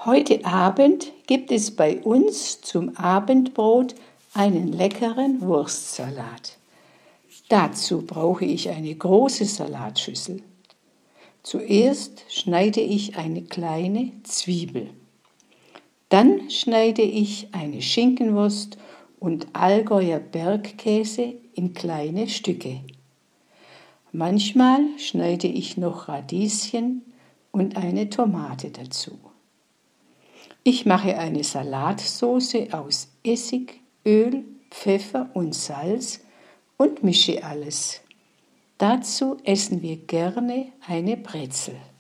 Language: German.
Heute Abend gibt es bei uns zum Abendbrot einen leckeren Wurstsalat. Dazu brauche ich eine große Salatschüssel. Zuerst schneide ich eine kleine Zwiebel. Dann schneide ich eine Schinkenwurst und Allgäuer Bergkäse in kleine Stücke. Manchmal schneide ich noch Radieschen und eine Tomate dazu. Ich mache eine Salatsauce aus Essig, Öl, Pfeffer und Salz und mische alles. Dazu essen wir gerne eine Brezel.